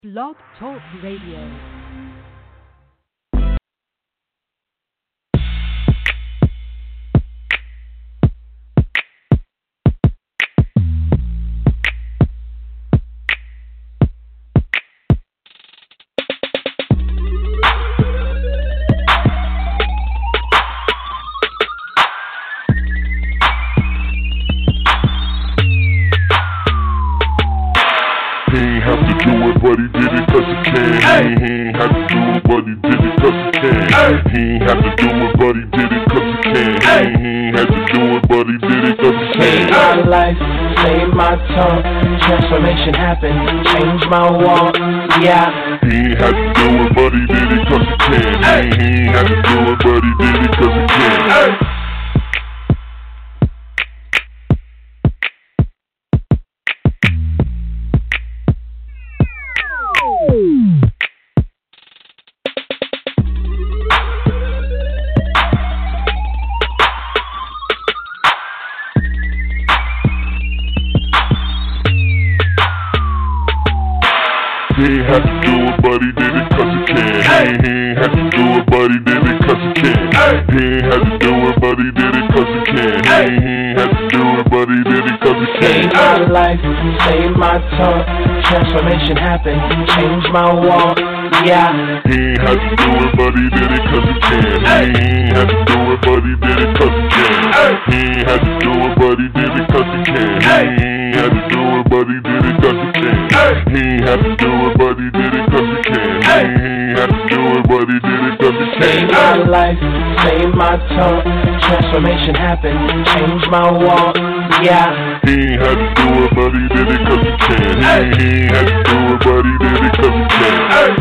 Blog Talk Radio. But he did it 'cause he can. He ain't have to do it, but he did it 'cause he can. He ain't have to do it, but he did it 'cause he can. He ain't have to do it, but he did it 'cause he can. Saved my life, saved my tongue. Transformation happened, changed my walk. Yeah. He ain't have to do it, but he did it 'cause he can. He ain't have to do it, but he did it 'cause he can. He ain't have to do it, but he did it 'cause he can. He ain't have to do it, but he did it 'cause he can. He ain't have to do it, but he did it 'cause he can. He ain't have to do it, but he did it 'cause he can. Saved my life, saved my tongue. Transformation happened, changed my walk. Yeah. He ain't have to do it, but he did it 'cause he can. He ain't have to do it, but he did it 'cause he can. He ain't have to do it, but he did it 'cause he can. He ain't have to do it, but he did it 'cause he can. He ain't have to do it, but he did it 'cause he can. He ain't have to do it, but he did it 'cause he can. Saved my life, saved my tongue. Transformation happened, changed my walk. Yeah. He ain't had to do it, but he did it 'cause he can. He ain't had to do it, but he did it 'cause he can.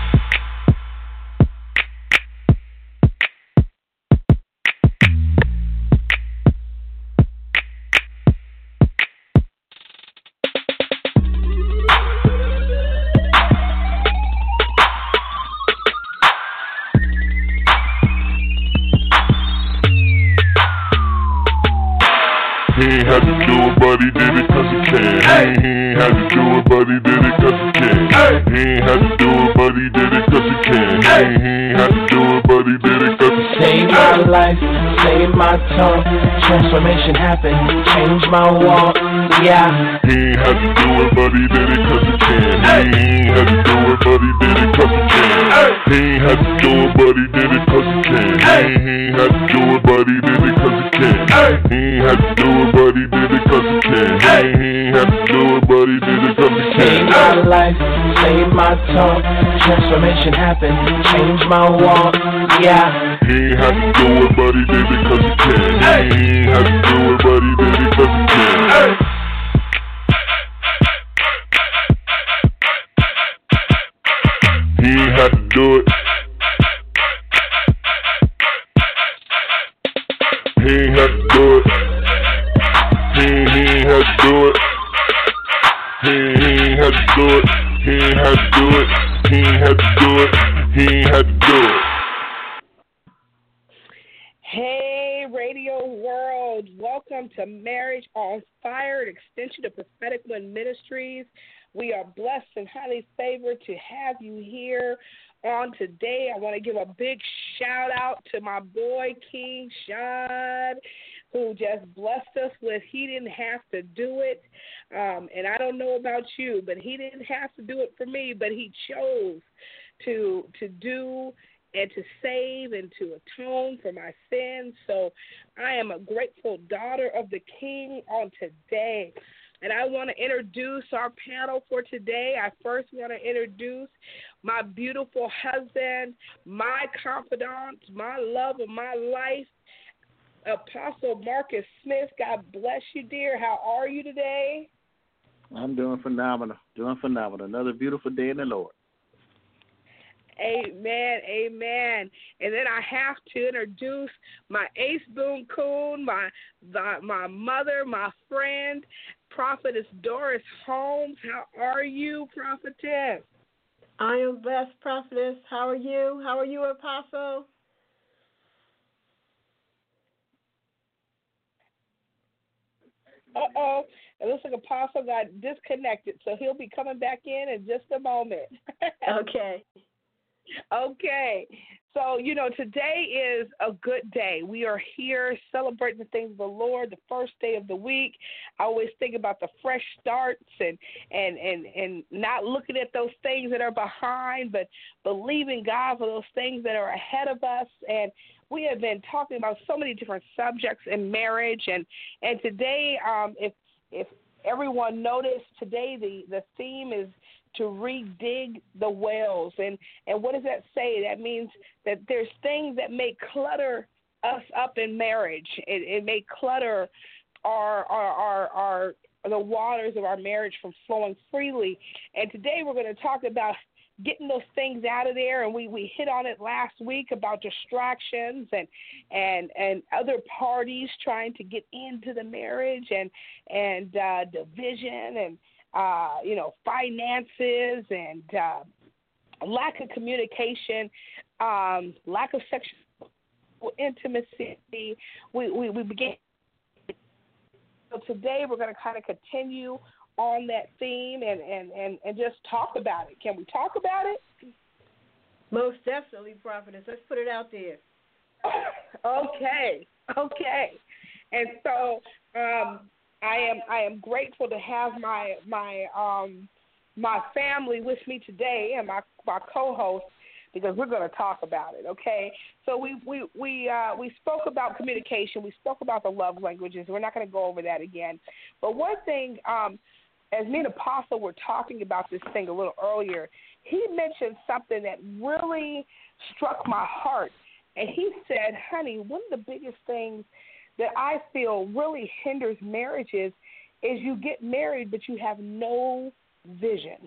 He ain't had to do it, but he did it 'cause he can. He ain't had to do it, but he did it 'cause he can. He ain't had to do it, but he did it 'cause he can. He ain't had to do it, but he did it 'cause he can. Saved my life, saved my tongue. Transformation happened, changed my walk. Yeah. He ain't had to do it, but he did it 'cause he can. He ain't had to do it, but he did it 'cause he can. He ain't had to do it, but he did it 'cause he can. He ain't had to do it, but he did it 'cause he can. He ain't had to do it, but he did it 'cause he can. He ain't had to do it, but he did it 'cause he can. Saved my life, saved my tongue. Transformation happened, changed my walk. Yeah. He ain't had to do it, but he did it 'cause he can. He ain't had to do it, but he did it 'cause he can. He ain't had to do it. He ain't had to do it. He ain't had to do it. He ain't had to do it. He ain't had to do it. He ain't had to do it. He ain't had to do it. Hey, Radio World. Welcome to Marriage on Fire, an extension of Prophetic Wind Ministries. We are blessed and highly favored to have you here on today. I want to give a big shout out to my boy, King Sean, who just blessed us with he didn't have to do it. And I don't know about you, but he didn't have to do it for me, but he chose to do and to save and to atone for my sins. So I am a grateful daughter of the King on today. And I want to introduce our panel for today. I first want to introduce my beautiful husband, my confidant, my love of my life, Apostle Marcus Smith. God bless you, dear. How are you today? I'm doing phenomenal. Another beautiful day in the Lord. Amen, amen. And then I have to introduce my ace boon coon, my mother, my friend, Prophetess Doris Holmes. How are you, Prophetess? I am blessed, Prophetess. How are you? How are you, Apostle? Uh-oh. It looks like Apostle got disconnected, so he'll be coming back in just a moment. Okay. Okay. So, today is a good day. We are here celebrating the things of the Lord, the first day of the week. I always think about the fresh starts and not looking at those things that are behind, but believing God for those things that are ahead of us. And we have been talking about so many different subjects in marriage. And today, if everyone noticed, today the theme is to redig the wells. And what does that say? That means that there's things that may clutter us up in marriage. It may clutter our the waters of our marriage from flowing freely. And today we're going to talk about getting those things out of there. And we hit on it last week about distractions and other parties trying to get into the marriage and division and finances and lack of communication, lack of sexual intimacy. We began. So today we're going to kind of continue on that theme and just talk about it. Can we talk about it? Most definitely, Prophetess. Let's put it out there. Okay. And so I am grateful to have my family with me today and my co-host, because we're going to talk about it. Okay. So we spoke about communication. We spoke about the love languages. We're not going to go over that again. But one thing, as me and Apostle were talking about this thing a little earlier, he mentioned something that really struck my heart. And he said, honey, one of the biggest things that I feel really hinders marriages is you get married, but you have no vision.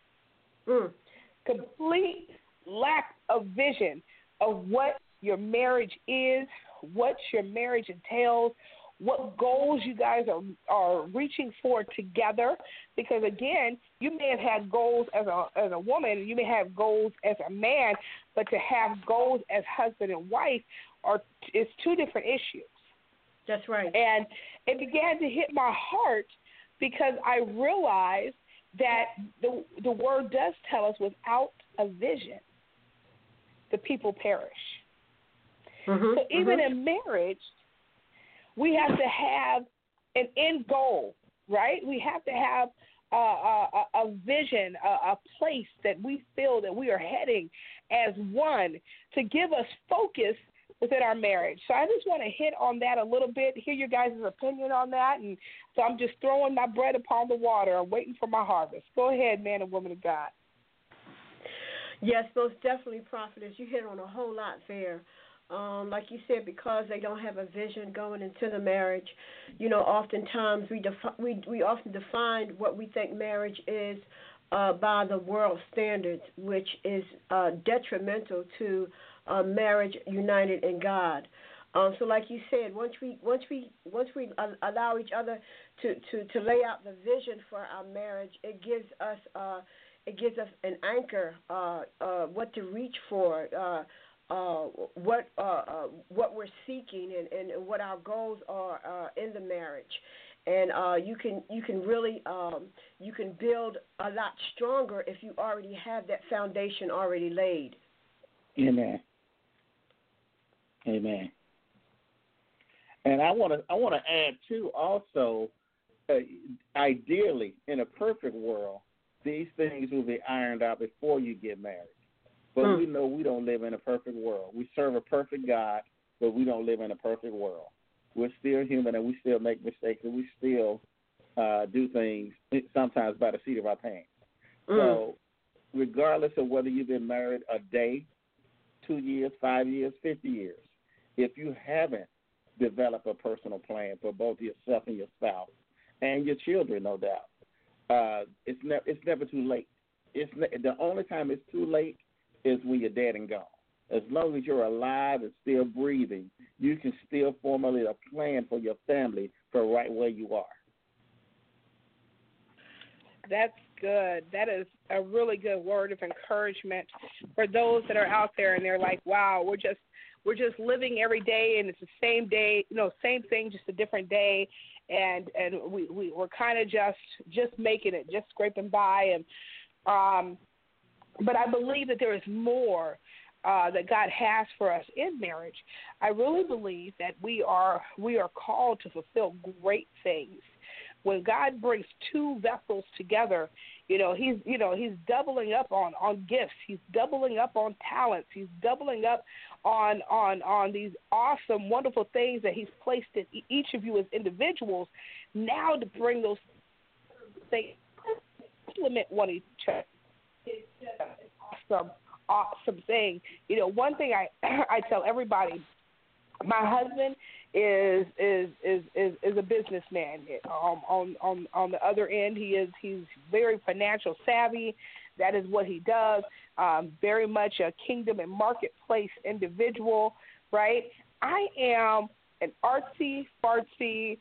Complete lack of vision of what your marriage is, what your marriage entails, what goals you guys are reaching for together. Because, again, you may have had goals as a woman, you may have goals as a man, but to have goals as husband and wife is two different issues. That's right. And it began to hit my heart because I realized that the word does tell us without a vision, the people perish. So even in marriage, we have to have an end goal, right? We have to have a vision, a place that we feel that we are heading as one to give us focus within our marriage. So I just want to hit on that a little bit, hear your guys' opinion on that. And so I'm just throwing my bread upon the water. I'm waiting for my harvest. Go ahead, man and woman of God. Yes, most definitely, Prophetess. You hit on a whole lot there. Like you said, because they don't have a vision going into the marriage, oftentimes we often define what we think marriage is by the world standards, which is detrimental to marriage united in God. So, like you said, once we allow each other to lay out the vision for our marriage, it gives us an anchor, what to reach for, what we're seeking, and what our goals are in the marriage. And you can really you can build a lot stronger if you already have that foundation already laid. Amen. Amen. And I want to add too. Also, ideally, in a perfect world, these things will be ironed out before you get married. But we know we don't live in a perfect world. We serve a perfect God, but we don't live in a perfect world. We're still human, and we still make mistakes, and we still do things sometimes by the seat of our pants. So regardless of whether you've been married a day, 2 years, 5 years, 50 years, if you haven't developed a personal plan for both yourself and your spouse and your children, no doubt, it's never too late. The only time it's too late is when you're dead and gone. As long as you're alive and still breathing, you can still formulate a plan for your family for right where you are. That's good. That is a really good word of encouragement for those that are out there and they're like, wow, we're just living every day and it's the same day, same thing, just a different day. we're kind of just making it, just scraping by, and but I believe that there is more that God has for us in marriage. I really believe that we are called to fulfill great things. When God brings two vessels together, he's doubling up on gifts. He's doubling up on talents. He's doubling up on these awesome, wonderful things that he's placed in each of you as individuals. Now to bring those things, complement one another. It's just an awesome thing. One thing I tell everybody, my husband is a businessman. On the other end, he's very financial savvy. That is what he does. Very much a kingdom and marketplace individual, right? I am an artsy fartsy,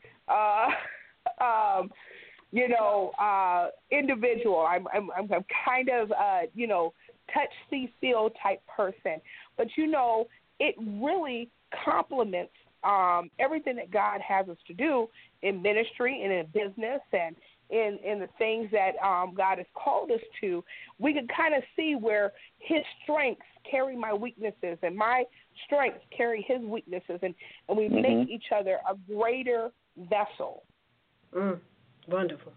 individual. I'm kind of touch, see, feel type person. But it really complements everything that God has us to do in ministry and in business and in the things that God has called us to. We can kind of see where his strengths carry my weaknesses and my strengths carry his weaknesses, and we make each other a greater vessel. Wonderful.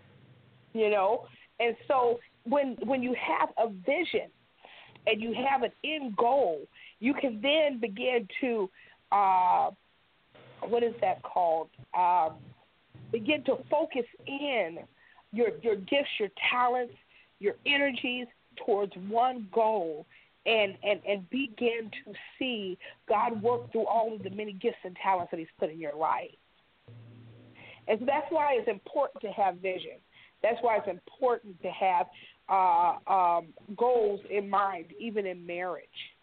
And so when you have a vision and you have an end goal, you can then begin to what is that called? Begin to focus in your gifts, your talents, your energies towards one goal, and begin to see God work through all of the many gifts and talents that he's put in your life. And so that's why it's important to have vision. That's why it's important to have goals in mind, even in marriage.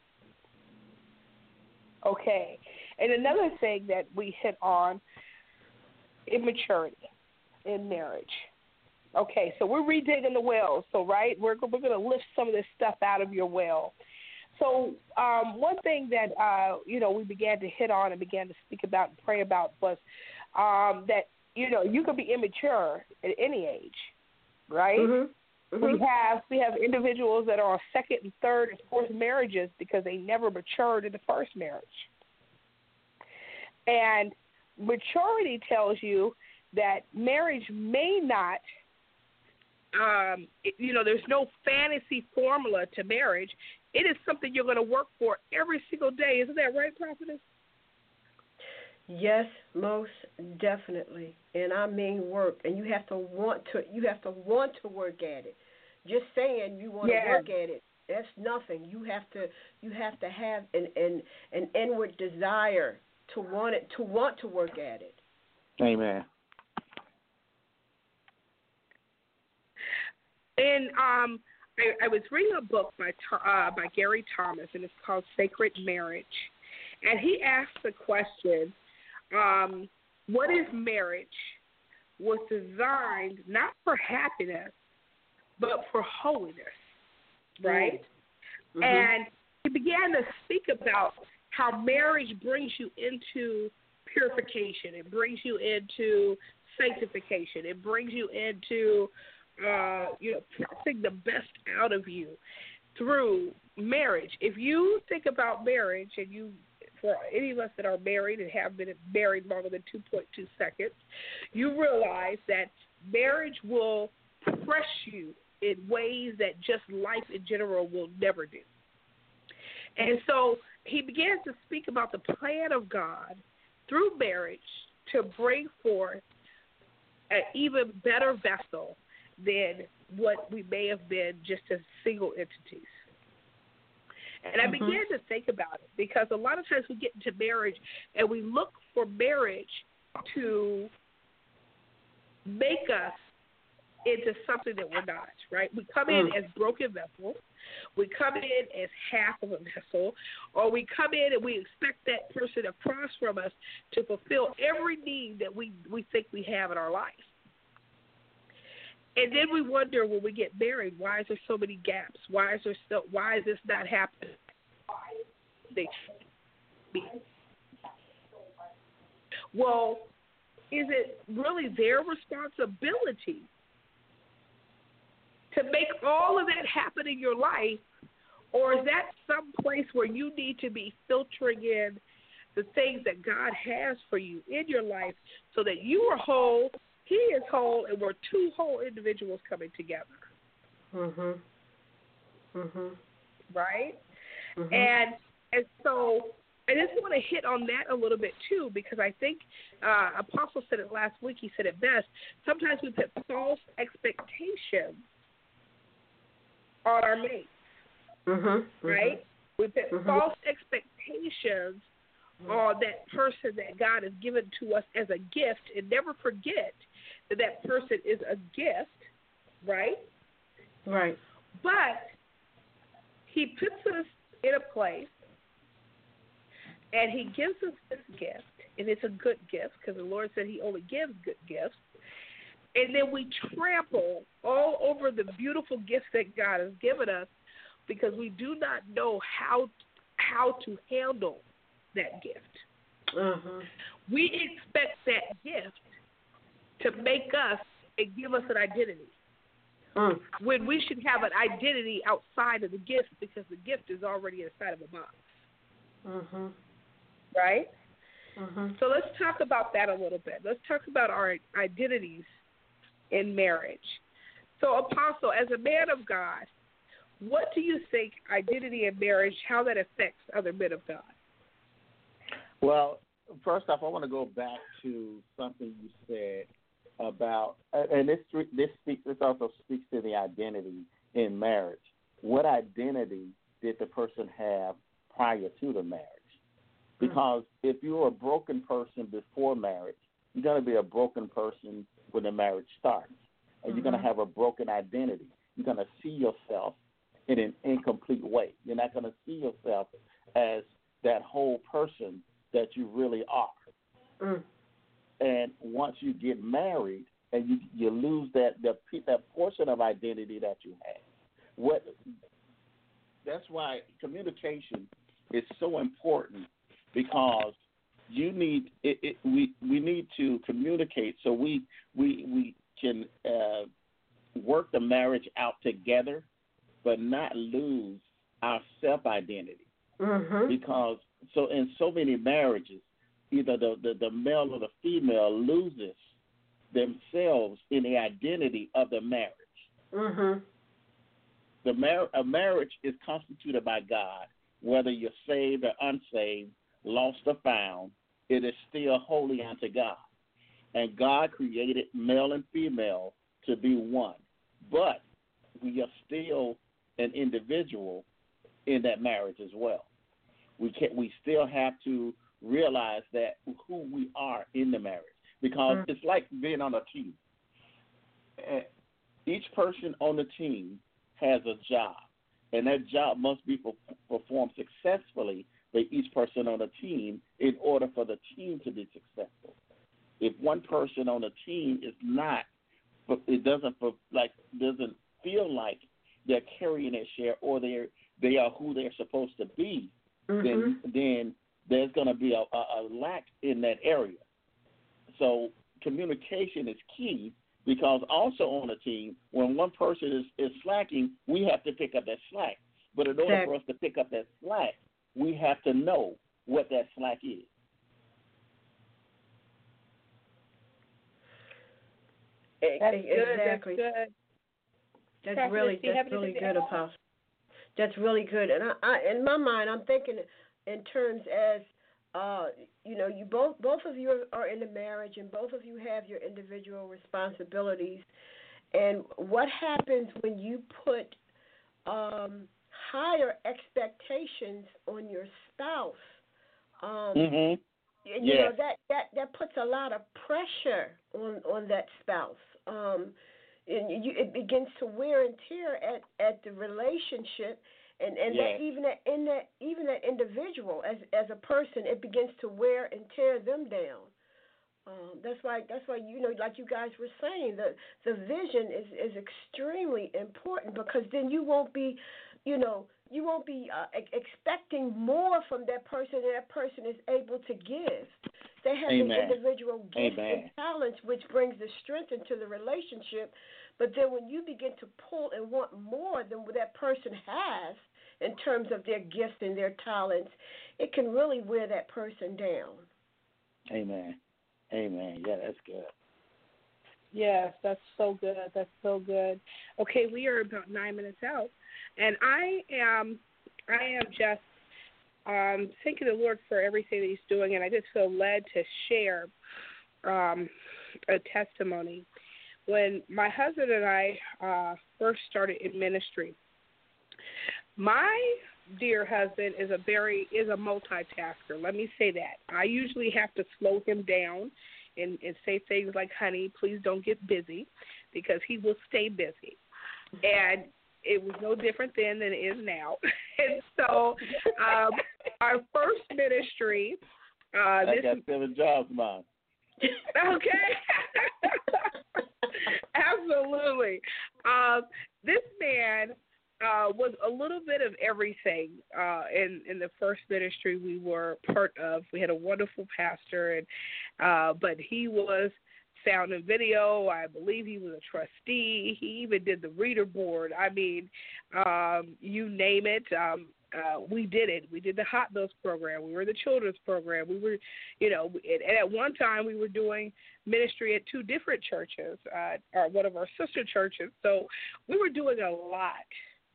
Okay. And another thing that we hit on, immaturity in marriage. Okay, so we're redigging the well. So, right, we're going to lift some of this stuff out of your well. So one thing that, we began to hit on and began to speak about and pray about was that, you could be immature at any age, right? We have individuals that are on second and third and fourth marriages because they never matured in the first marriage. And maturity tells you that marriage may not, there's no fantasy formula to marriage. It is something you're going to work for every single day. Isn't that right, Prophetess? Yes, most definitely. And I mean work. And you have to want to work at it. Just saying you want to work at it, that's nothing. You have to have an inward desire to want to work at it. Amen. And I was reading a book by Gary Thomas, and it's called Sacred Marriage. And he asked the question, what if marriage was designed not for happiness, but for holiness, right? And he began to speak about how marriage brings you into purification. It brings you into sanctification. It brings you into, pressing the best out of you through marriage. If you think about marriage, and for any of us that are married and have been married longer than 2.2 seconds, you realize that marriage will press you in ways that just life in general will never do. And so he began to speak about the plan of God through marriage to bring forth an even better vessel than what we may have been just as single entities. And I began to think about it because a lot of times we get into marriage and we look for marriage to make us into something that we're not, right? We come in as broken vessels. We come in as half of a vessel, or we come in and we expect that person across from us to fulfill every need that we think we have in our life. And then we wonder when we get married, why is there so many gaps? Why is this not happening? Well, is it really their responsibility to make all of that happen in your life, or is that some place where you need to be filtering in the things that God has for you in your life so that you are whole, He is whole, and we're two whole individuals coming together? Mhm. Mhm. Right? Mhm. And so I just want to hit on that a little bit too, because I think Apostle said it last week. He said it best. Sometimes we put false expectations on our mates, right? We put false expectations on that person that God has given to us as a gift, and never forget that that person is a gift, right? Right. But He puts us in a place, and He gives us this gift, and it's a good gift because the Lord said He only gives good gifts. And then we trample all over the beautiful gifts that God has given us because we do not know how to handle that gift. We expect that gift to make us and give us an identity. When we should have an identity outside of the gift because the gift is already inside of a box. Right? So let's talk about that a little bit. Let's talk about our identities in marriage. So, Apostle, as a man of God, what do you think identity in marriage, how that affects other men of God? Well, first off, I want to go back to something you said about, and this also speaks to the identity in marriage. What identity did the person have prior to the marriage? Because if you're a broken person before marriage, you're going to be a broken person when the marriage starts. And you're going to have a broken identity. You're going to see yourself in an incomplete way. You're not going to see yourself as that whole person that you really are. And once you get married and you lose that portion of identity that you had. That's why communication is so important, because we need to communicate so we can work the marriage out together, but not lose our self-identity. Because so in so many marriages, either the male or the female loses themselves in the identity of the marriage. A marriage is constituted by God, whether you're saved or unsaved, lost or found, it is still holy unto God. And God created male and female to be one. But we are still an individual in that marriage as well. We still have to realize that who we are in the marriage, because it's like being on a team. Each person on the team has a job, and that job must be performed successfully by each person on the team in order for the team to be successful. If one person on the team is not, doesn't feel like they're carrying their share, or they are who they're supposed to be, then there's going to be a lack in that area. So communication is key, because also on a team, when one person is slacking, we have to pick up that slack. But in order for us to pick up that slack, we have to know what that slack is. Exactly. That's really good, Apostle. That's really good. And I in my mind, I'm thinking in terms as you both of you are in a marriage, and both of you have your individual responsibilities. And what happens when you put higher expectations on your spouse? You know, that puts a lot of pressure on that spouse. And it begins to wear and tear at the relationship, and that even that individual as a person, it begins to wear and tear them down. That's why like you guys were saying, the vision is extremely important, because then you won't be expecting more from that person than that person is able to give. They have Amen. their individual gifts Amen. and talents, which brings the strength into the relationship. But then when you begin to pull and want more than what that person has in terms of their gifts and their talents, it can really wear that person down. Amen. Amen. Yeah, that's good. Yes, that's so good. That's so good. Okay, we are about 9 minutes out, and I am just thanking the Lord for everything that He's doing, and I just feel led to share a testimony. When my husband and I first started in ministry, my dear husband is a multitasker. Let me say that. I usually have to slow him down and say things like, honey, please don't get busy, because he will stay busy. And it was no different then than it is now. And so our first ministry. I got 7 jobs, Mom. Okay. Absolutely. This man was a little bit of everything in the first ministry we were part of. We had a wonderful pastor, and but he was sound and video. I believe he was a trustee. He even did the reader board. I mean, you name it. We did it. We did the Hot Meals program. We were the children's program. We were, and at one time we were doing ministry at 2 different churches, or one of our sister churches. So we were doing a lot.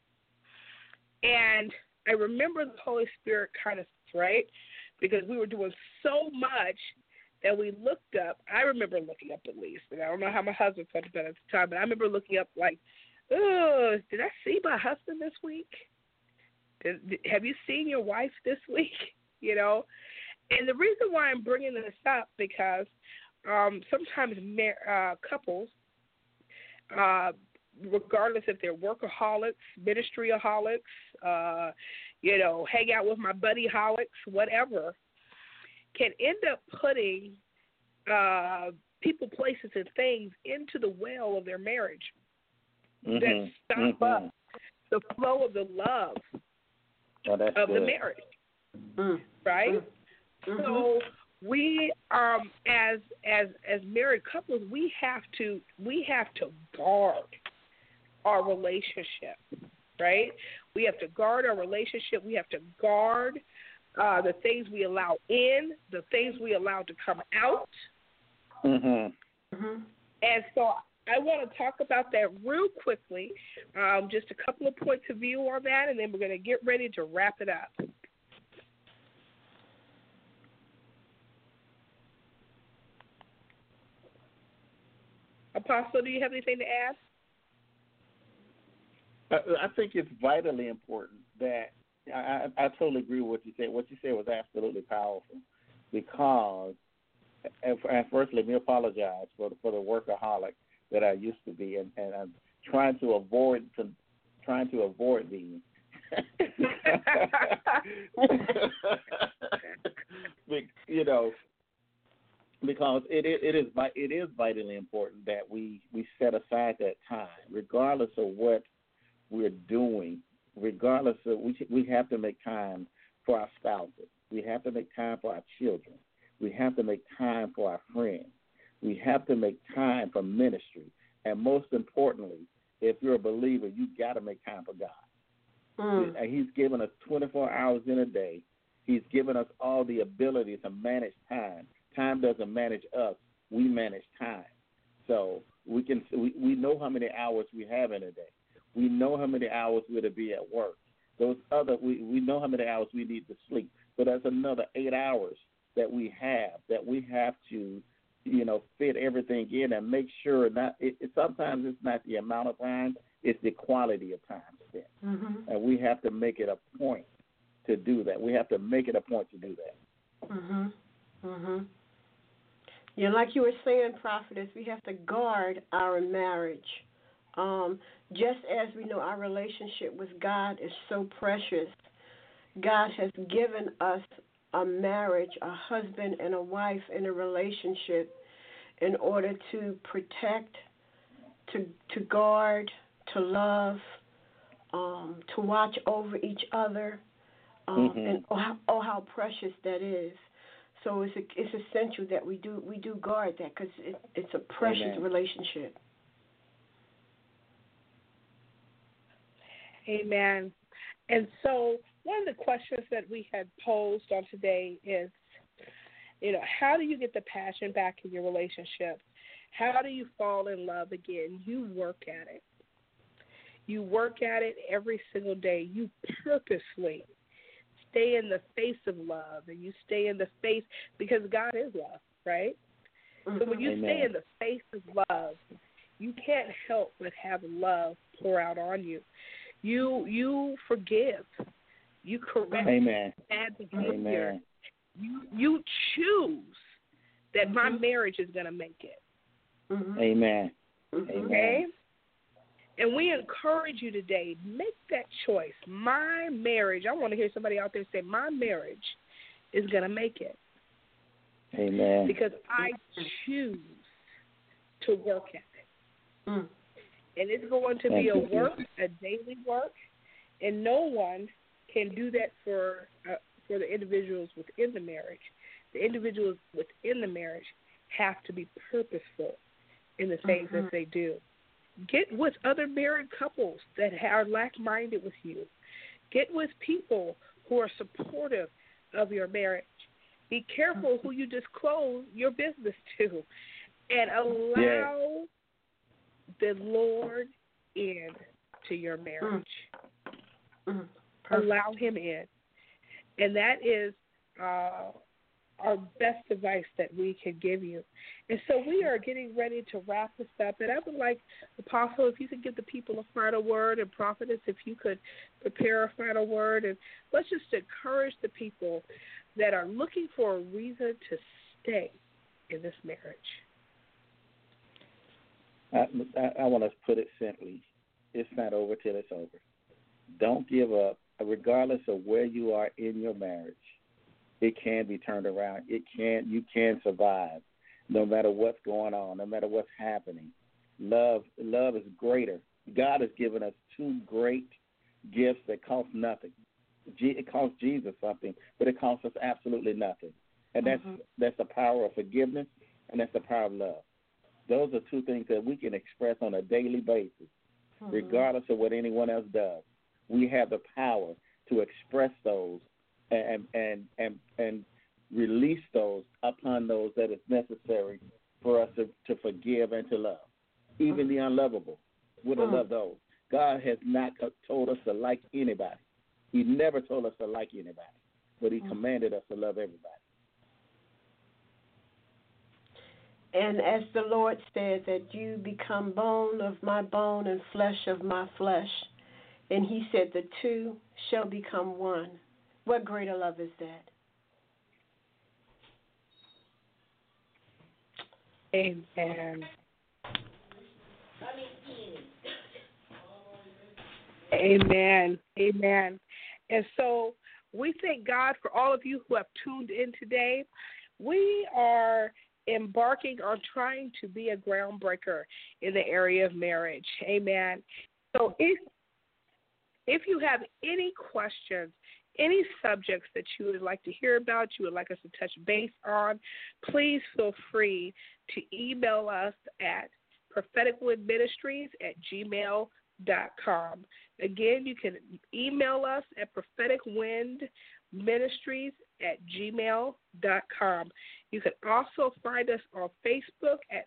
And I remember the Holy Spirit kind of, right, because we were doing so much that we looked up. I remember looking up, at least, and I don't know how my husband felt about it at the time, but I remember looking up like, oh, did I see my husband this week? Have you seen your wife this week? And the reason why I'm bringing this up, because sometimes couples, regardless if they're workaholics, ministryaholics, hang out with my buddyholics, whatever, can end up putting people, places, and things into the well of their marriage that stop up the flow of the love of the marriage, right? So we, as married couples, we have to guard our relationship, right? We have to guard our relationship. We have to guard the things we allow in, the things we allow to come out. And so I want to talk about that real quickly, just a couple of points of view on that, and then we're going to get ready to wrap it up. Apostle, do you have anything to add? I think it's vitally important that I totally agree with what you said. What you said was absolutely powerful, because, and first let me apologize for the workaholic that I used to be, and I'm trying to avoid being. Because it is vitally important that we set aside that time, regardless of what we're doing. Regardless of, we have to make time for our spouses. We have to make time for our children. We have to make time for our friends. We have to make time for ministry. And most importantly, if you're a believer, you got to make time for God. He's given us 24 hours in a day. He's given us all the ability to manage time. Time doesn't manage us. We manage time. So we know how many hours we have in a day. We know how many hours we're to be at work. We know how many hours we need to sleep. So that's another 8 hours that we have to, fit everything in and make sure sometimes it's not the amount of time, it's the quality of time spent. And we have to make it a point to do that. We have to make it a point to do that. Yeah, like you were saying, Prophetess, we have to guard our marriage. Just as we know our relationship with God is so precious, God has given us a marriage, a husband and a wife in a relationship in order to protect, to guard, to love, to watch over each other, and how precious that is. So it's essential that we do guard that, because it's a precious Amen. relationship. Amen. And so one of the questions that we had posed on today is, how do you get the passion back in your relationship? How do you fall in love again? You work at it. You work at it every single day. You purposely stay in the face of love, and you stay in the face, because God is love, right? So when you stay in the face of love, you can't help but have love pour out on you. You forgive. You correct bad behavior. Amen. You choose that my marriage is going to make it. Amen. Okay? And we encourage you today, make that choice. My marriage, I want to hear somebody out there say, my marriage is going to make it. Amen. Because I choose to work at it. And it's going to be a work, a daily work, and no one can do that for the individuals within the marriage. The individuals within the marriage have to be purposeful in the things that they do. Get with other married couples that are like-minded with you. Get with people who are supportive of your marriage. Be careful who you disclose your business to, and allow the Lord in to your marriage. Allow him in. And that is our best advice that we can give you. And so we are getting ready to wrap this up. And I would like, Apostle, if you could give the people a final word, and Prophetess, if you could prepare a final word. And let's just encourage the people that are looking for a reason to stay in this marriage. I want to put it simply. It's not over till it's over. Don't give up, regardless of where you are in your marriage. It can be turned around. You can survive, no matter what's going on, no matter what's happening. Love is greater. God has given us two great gifts that cost nothing. It cost Jesus something, but it costs us absolutely nothing. And that's the power of forgiveness, and that's the power of love. Those are two things that we can express on a daily basis, regardless of what anyone else does. We have the power to express those and release those upon those that is necessary for us to forgive and to love. Even the unlovable, we're to love those. God has not told us to like anybody. He never told us to like anybody, but he commanded us to love everybody. And as the Lord said, that you become bone of my bone and flesh of my flesh. And he said the two shall become one. What greater love is that? Amen. Amen. Amen. And so we thank God for all of you who have tuned in today. We are embarking on trying to be a groundbreaker in the area of marriage. Amen. So if you have any questions, any subjects that you would like to hear about, you would like us to touch base on, please feel free to email us at propheticwindministries@gmail.com. Again, you can email us at propheticwindministries@gmail.com. You can also find us on Facebook at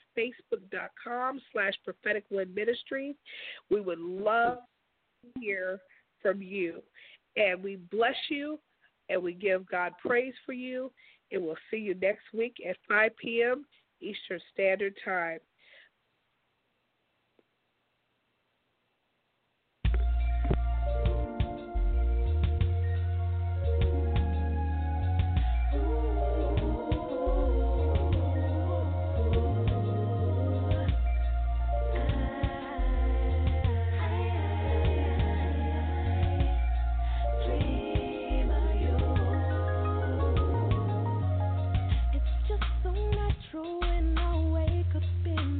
facebook.com/propheticwindministries. We would love to hear from you. And we bless you, and we give God praise for you. And we'll see you next week at 5 p.m. Eastern Standard Time. When I wake up in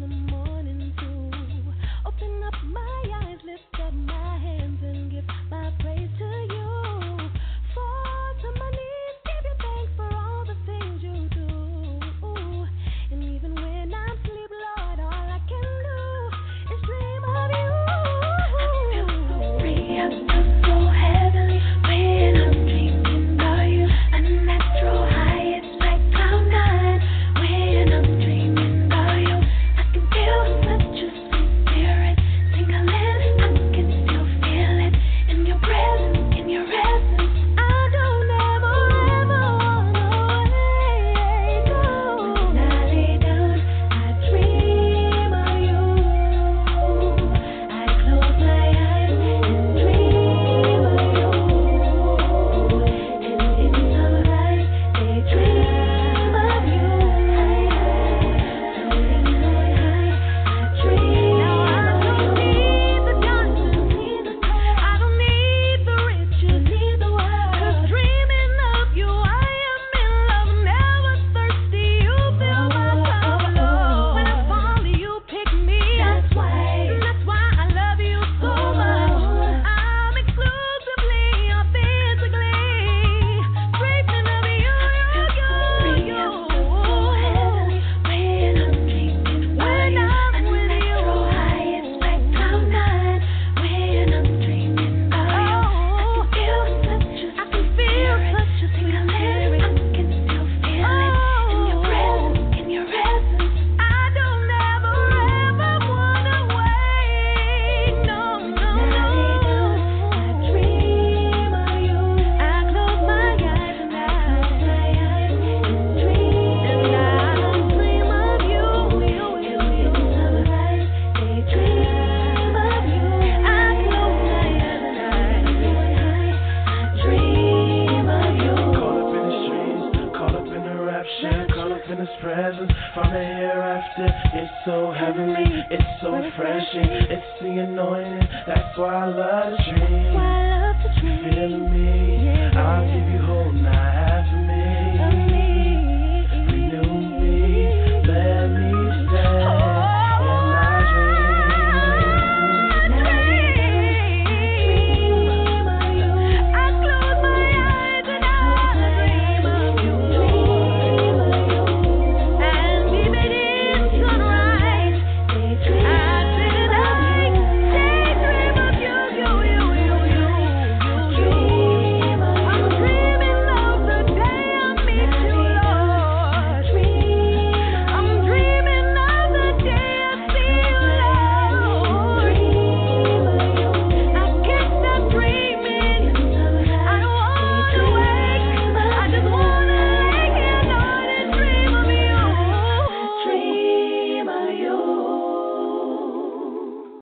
from the hereafter. It's so heavenly, it's so refreshing, it's the anointing. That's why I love to dream. Feel me.